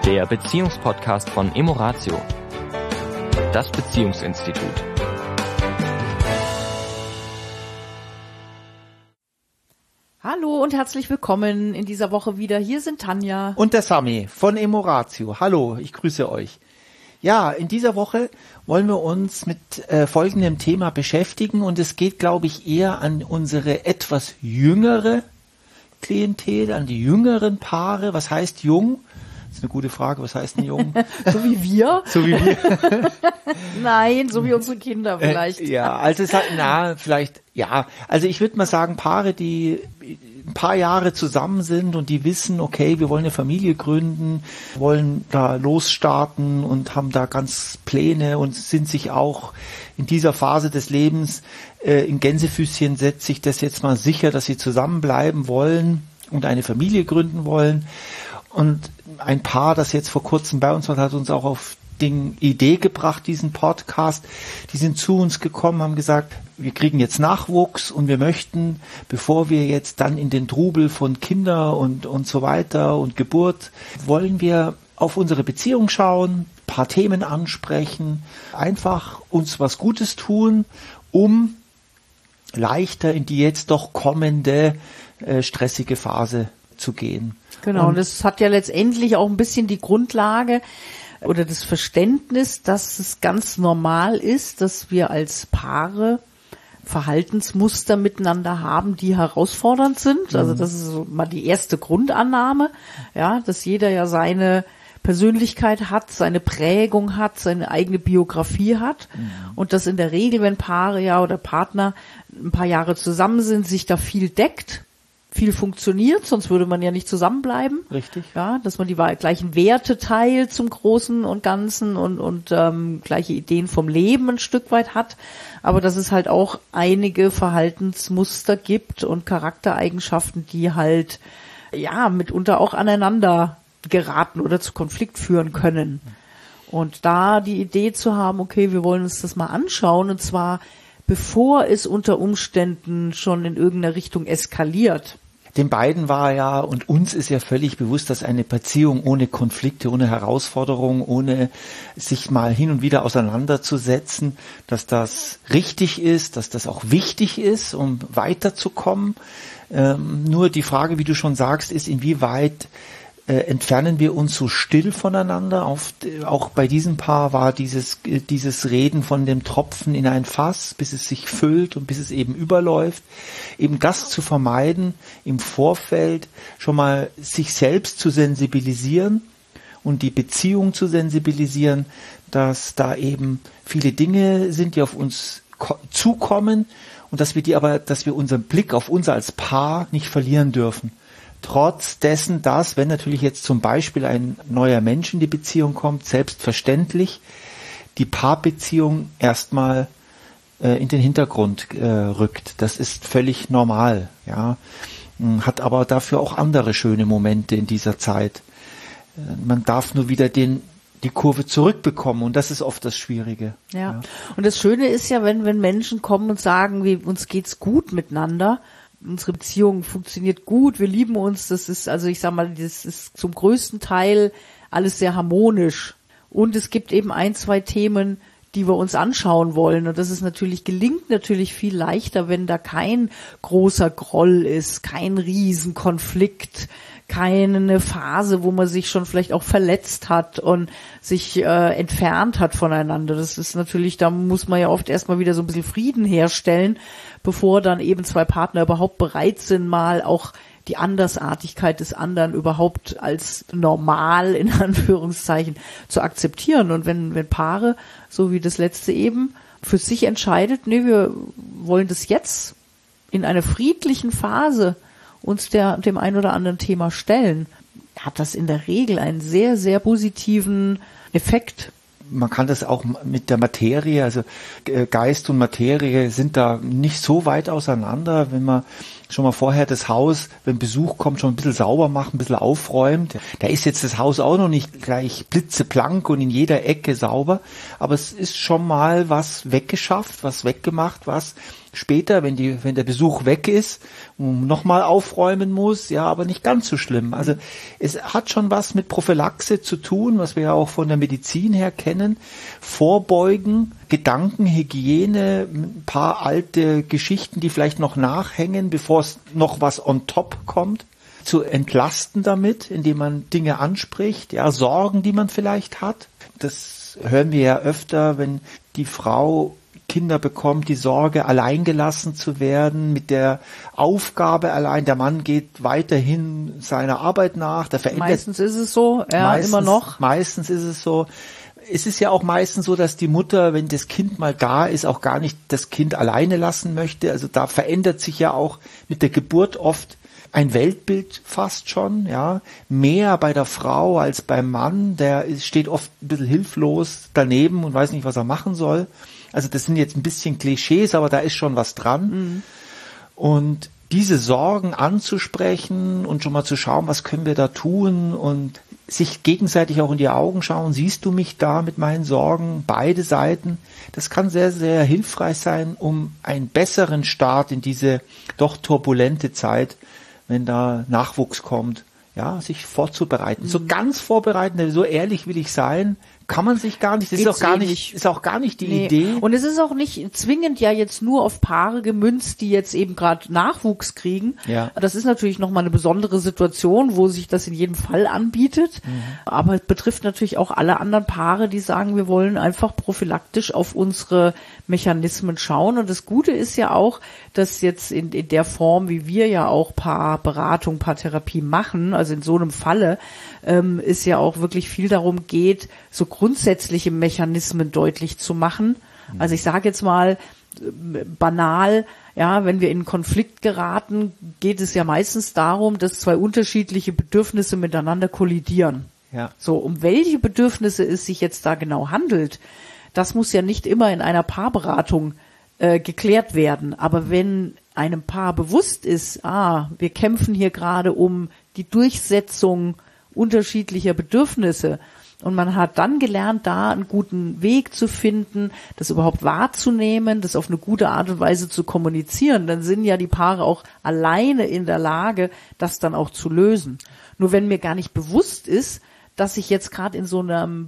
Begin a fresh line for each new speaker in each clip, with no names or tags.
Der Beziehungspodcast von Emoratio, das Beziehungsinstitut.
Hallo und herzlich willkommen in dieser Woche wieder. Hier sind Tanja
und der Sami von Emoratio. Hallo, ich grüße euch. Ja, in dieser Woche wollen wir uns mit folgendem Thema beschäftigen und es geht, glaube ich, eher an unsere etwas jüngere Klientel, an die jüngeren Paare. Was heißt jung? Das ist eine gute Frage. Was heißt denn jung?
So wie wir?
So wie wir.
Nein, so wie unsere Kinder vielleicht.
Ja, also es hat, vielleicht, ja. Also ich würde mal sagen, Paare, die ein paar Jahre zusammen sind und die wissen, okay, wir wollen eine Familie gründen, wollen da losstarten und haben da ganz Pläne und sind sich auch in dieser Phase des Lebens in Gänsefüßchen setzt sich das jetzt mal sicher, dass sie zusammenbleiben wollen und eine Familie gründen wollen. Und ein Paar, das jetzt vor kurzem bei uns war, hat uns auch auf die Idee gebracht, diesen Podcast. Die sind zu uns gekommen, haben gesagt, wir kriegen jetzt Nachwuchs und wir möchten, bevor wir jetzt dann in den Trubel von Kinder und so weiter und Geburt, wollen wir auf unsere Beziehung schauen, ein paar Themen ansprechen, einfach uns was Gutes tun, um leichter in die jetzt doch kommende stressige Phase zu gehen.
Genau, und das hat ja letztendlich auch ein bisschen die Grundlage oder das Verständnis, dass es ganz normal ist, dass wir als Paare Verhaltensmuster miteinander haben, die herausfordernd sind. Also das ist so mal die erste Grundannahme, ja, dass jeder ja seine Persönlichkeit hat, seine Prägung hat, seine eigene Biografie hat und dass in der Regel, wenn Paare ja oder Partner ein paar Jahre zusammen sind, sich da viel deckt, viel funktioniert, sonst würde man ja nicht zusammenbleiben.
Richtig.
Ja, dass man die gleichen Werte teilt zum Großen und Ganzen und gleiche Ideen vom Leben ein Stück weit hat. Aber dass es halt auch einige Verhaltensmuster gibt und Charaktereigenschaften, die halt ja mitunter auch aneinander geraten oder zu Konflikt führen können. Und da die Idee zu haben, okay, wir wollen uns das mal anschauen und zwar bevor es unter Umständen schon in irgendeiner Richtung eskaliert.
Den beiden war ja und uns ist ja völlig bewusst, dass eine Beziehung ohne Konflikte, ohne Herausforderungen, ohne sich mal hin und wieder auseinanderzusetzen, dass das richtig ist, dass das auch wichtig ist, um weiterzukommen. Nur die Frage, wie du schon sagst, ist, inwieweit entfernen wir uns so still voneinander. Auch bei diesem Paar war dieses Reden von dem Tropfen in ein Fass, bis es sich füllt und bis es eben überläuft. Eben das zu vermeiden, im Vorfeld schon mal sich selbst zu sensibilisieren und die Beziehung zu sensibilisieren, dass da eben viele Dinge sind, die auf uns zukommen und dass wir unseren Blick auf uns als Paar nicht verlieren dürfen. Trotz dessen, dass, wenn natürlich jetzt zum Beispiel ein neuer Mensch in die Beziehung kommt, selbstverständlich die Paarbeziehung erstmal in den Hintergrund rückt. Das ist völlig normal, ja. Hat aber dafür auch andere schöne Momente in dieser Zeit. Man darf nur wieder die Kurve zurückbekommen und das ist oft das Schwierige.
Ja. Und das Schöne ist ja, wenn Menschen kommen und sagen, uns geht's gut miteinander, unsere Beziehung funktioniert gut, wir lieben uns, das ist, also ich sag mal, das ist zum größten Teil alles sehr harmonisch. Und es gibt eben ein, zwei Themen, die wir uns anschauen wollen. Und das ist gelingt natürlich viel leichter, wenn da kein großer Groll ist, kein Riesenkonflikt, keine Phase, wo man sich schon vielleicht auch verletzt hat und sich entfernt hat voneinander. Das ist natürlich, da muss man ja oft erstmal wieder so ein bisschen Frieden herstellen, bevor dann eben zwei Partner überhaupt bereit sind, mal auch die Andersartigkeit des anderen überhaupt als normal, in Anführungszeichen, zu akzeptieren. Und wenn Paare, so wie das letzte eben, für sich entscheidet, nee, wir wollen das jetzt in einer friedlichen Phase uns dem ein oder anderen Thema stellen, hat das in der Regel einen sehr, sehr positiven Effekt.
Man kann das auch mit der Materie, also Geist und Materie sind da nicht so weit auseinander, wenn man schon mal vorher das Haus, wenn Besuch kommt, schon ein bisschen sauber macht, ein bisschen aufräumt. Da ist jetzt das Haus auch noch nicht gleich blitzeblank und in jeder Ecke sauber, aber es ist schon mal was weggeschafft, was weggemacht, was später, wenn der Besuch weg ist, nochmal aufräumen muss, ja, aber nicht ganz so schlimm. Also es hat schon was mit Prophylaxe zu tun, was wir ja auch von der Medizin her kennen. Vorbeugen, Gedankenhygiene, ein paar alte Geschichten, die vielleicht noch nachhängen, bevor es noch was on top kommt. Zu entlasten damit, indem man Dinge anspricht, ja, Sorgen, die man vielleicht hat. Das hören wir ja öfter, wenn die Frau Kinder bekommt, die Sorge, alleingelassen zu werden, mit der Aufgabe allein. Der Mann geht weiterhin seiner Arbeit nach.
Meistens ist es so, ja, immer noch.
Meistens ist es so. Es ist ja auch meistens so, dass die Mutter, wenn das Kind mal da ist, auch gar nicht das Kind alleine lassen möchte. Also da verändert sich ja auch mit der Geburt oft ein Weltbild fast schon, ja, mehr bei der Frau als beim Mann, steht oft ein bisschen hilflos daneben und weiß nicht, was er machen soll. Also das sind jetzt ein bisschen Klischees, aber da ist schon was dran. Mhm. Und diese Sorgen anzusprechen und schon mal zu schauen, was können wir da tun und sich gegenseitig auch in die Augen schauen, siehst du mich da mit meinen Sorgen, beide Seiten, das kann sehr, sehr hilfreich sein, um einen besseren Start in diese doch turbulente Zeit, wenn da Nachwuchs kommt, ja, sich vorzubereiten. So ganz vorbereiten, so ehrlich will ich sein, kann man sich gar nicht, das ist auch gar nicht die Idee.
Und es ist auch nicht zwingend ja jetzt nur auf Paare gemünzt, die jetzt eben gerade Nachwuchs kriegen.
Ja.
Das ist natürlich nochmal eine besondere Situation, wo sich das in jedem Fall anbietet. Mhm. Aber es betrifft natürlich auch alle anderen Paare, die sagen, wir wollen einfach prophylaktisch auf unsere Mechanismen schauen. Und das Gute ist ja auch, dass jetzt in der Form, wie wir ja auch Paarberatung, Paartherapie machen, also in so einem Falle, es ja auch wirklich viel darum geht, so grundsätzliche Mechanismen deutlich zu machen. Also ich sage jetzt mal banal, ja, wenn wir in einen Konflikt geraten, geht es ja meistens darum, dass zwei unterschiedliche Bedürfnisse miteinander kollidieren.
Ja.
So, um welche Bedürfnisse es sich jetzt da genau handelt, das muss ja nicht immer in einer Paarberatung geklärt werden. Aber wenn einem Paar bewusst ist, wir kämpfen hier gerade um die Durchsetzung unterschiedlicher Bedürfnisse, und man hat dann gelernt, da einen guten Weg zu finden, das überhaupt wahrzunehmen, das auf eine gute Art und Weise zu kommunizieren, dann sind ja die Paare auch alleine in der Lage, das dann auch zu lösen. Nur wenn mir gar nicht bewusst ist, dass ich jetzt gerade in so einem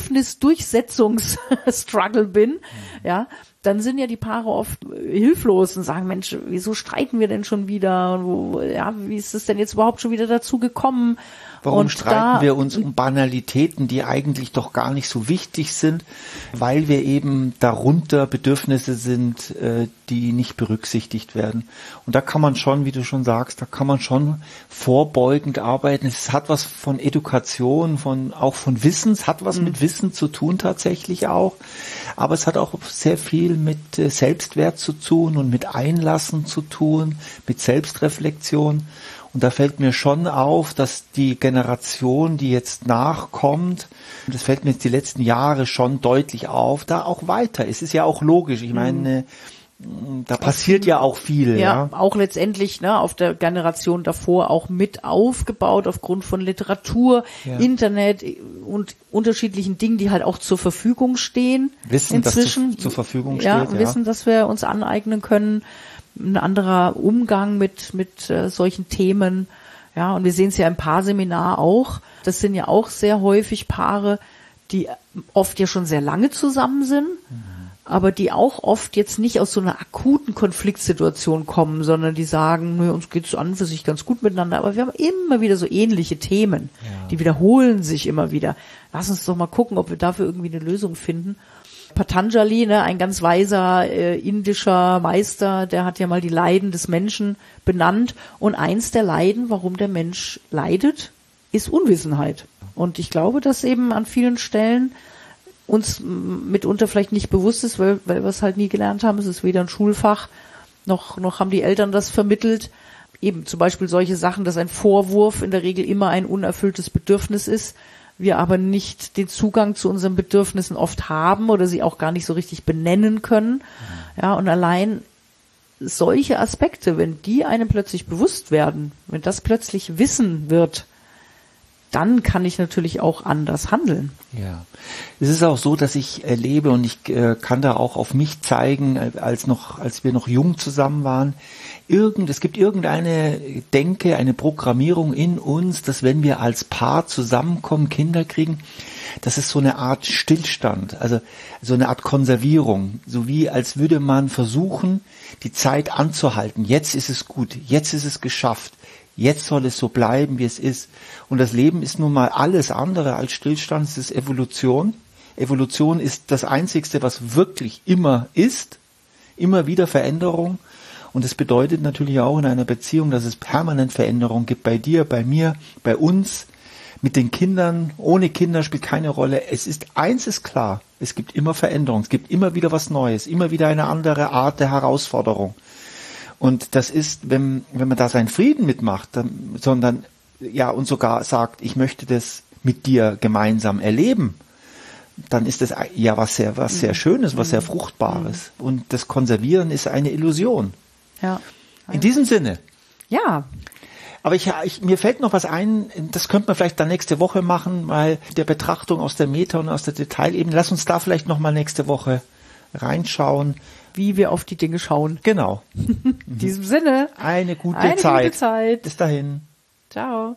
Bedürfnisdurchsetzungsstruggle bin, ja, dann sind ja die Paare oft hilflos und sagen, Mensch, wieso streiten wir denn schon wieder? Wie ist es denn jetzt überhaupt schon wieder dazu gekommen?
Warum streiten wir uns um Banalitäten, die eigentlich doch gar nicht so wichtig sind, weil wir eben darunter Bedürfnisse sind, die nicht berücksichtigt werden. Und da kann man schon, wie du schon sagst, da kann man schon vorbeugend arbeiten. Es hat was von Education, auch von Wissen, es hat was mit Wissen zu tun tatsächlich auch, aber es hat auch sehr viel mit Selbstwert zu tun und mit Einlassen zu tun, mit Selbstreflexion. Und da fällt mir schon auf, dass die Generation, die jetzt nachkommt, das fällt mir jetzt die letzten Jahre schon deutlich auf, da auch weiter. Es ist ja auch logisch. Ich meine, da passiert ja auch viel.
Ja, auch letztendlich auf der Generation davor auch mit aufgebaut aufgrund von Literatur, Internet und unterschiedlichen Dingen, die halt auch zur Verfügung stehen.
Wissen, inzwischen, dass zur Verfügung steht.
Ja, Wissen, dass wir uns aneignen können. Ein anderer Umgang mit solchen Themen. Ja, und wir sehen es ja im Paarseminar auch. Das sind ja auch sehr häufig Paare, die oft ja schon sehr lange zusammen sind, aber die auch oft jetzt nicht aus so einer akuten Konfliktsituation kommen, sondern die sagen, uns geht's an für sich ganz gut miteinander, aber wir haben immer wieder so ähnliche Themen. Ja. Die wiederholen sich immer wieder. Lass uns doch mal gucken, ob wir dafür irgendwie eine Lösung finden. Patanjali, ein ganz weiser indischer Meister, der hat ja mal die Leiden des Menschen benannt. Und eins der Leiden, warum der Mensch leidet, ist Unwissenheit. Und ich glaube, dass eben an vielen Stellen uns mitunter vielleicht nicht bewusst ist, weil wir es halt nie gelernt haben. Es ist weder ein Schulfach, noch haben die Eltern das vermittelt. Eben zum Beispiel solche Sachen, dass ein Vorwurf in der Regel immer ein unerfülltes Bedürfnis ist. Wir aber nicht den Zugang zu unseren Bedürfnissen oft haben oder sie auch gar nicht so richtig benennen können. Ja, und allein solche Aspekte, wenn die einem plötzlich bewusst werden, wenn das plötzlich Wissen wird, dann kann ich natürlich auch anders handeln.
Ja, es ist auch so, dass ich erlebe und ich kann da auch auf mich zeigen, als wir noch jung zusammen waren, es gibt irgendeine Denke, eine Programmierung in uns, dass wenn wir als Paar zusammenkommen, Kinder kriegen, das ist so eine Art Stillstand, also so eine Art Konservierung, so wie als würde man versuchen, die Zeit anzuhalten. Jetzt ist es gut, jetzt ist es geschafft, jetzt soll es so bleiben, wie es ist. Und das Leben ist nun mal alles andere als Stillstand, es ist Evolution. Evolution ist das Einzigste, was wirklich immer ist, immer wieder Veränderung. Und es bedeutet natürlich auch in einer Beziehung, dass es permanent Veränderung gibt, bei dir, bei mir, bei uns, mit den Kindern, ohne Kinder spielt keine Rolle. Eins ist klar, es gibt immer Veränderung, es gibt immer wieder was Neues, immer wieder eine andere Art der Herausforderung. Und das ist, wenn man da seinen Frieden mitmacht, sondern und sogar sagt, ich möchte das mit dir gemeinsam erleben, dann ist das ja was sehr Schönes, was sehr Fruchtbares. Und das Konservieren ist eine Illusion.
Ja.
In diesem Sinne.
Ja.
Aber mir fällt noch was ein, das könnte man vielleicht dann nächste Woche machen, weil der Betrachtung aus der Meta- und aus der Detailebene, lass uns da vielleicht nochmal nächste Woche reinschauen.
Wie wir auf die Dinge schauen.
Genau.
In diesem Sinne.
Eine gute Zeit. Bis dahin.
Ciao.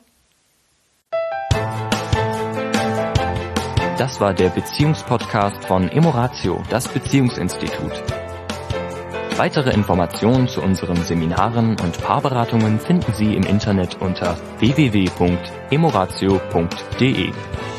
Das war der Beziehungspodcast von Emoratio, das Beziehungsinstitut. Weitere Informationen zu unseren Seminaren und Paarberatungen finden Sie im Internet unter www.emoratio.de.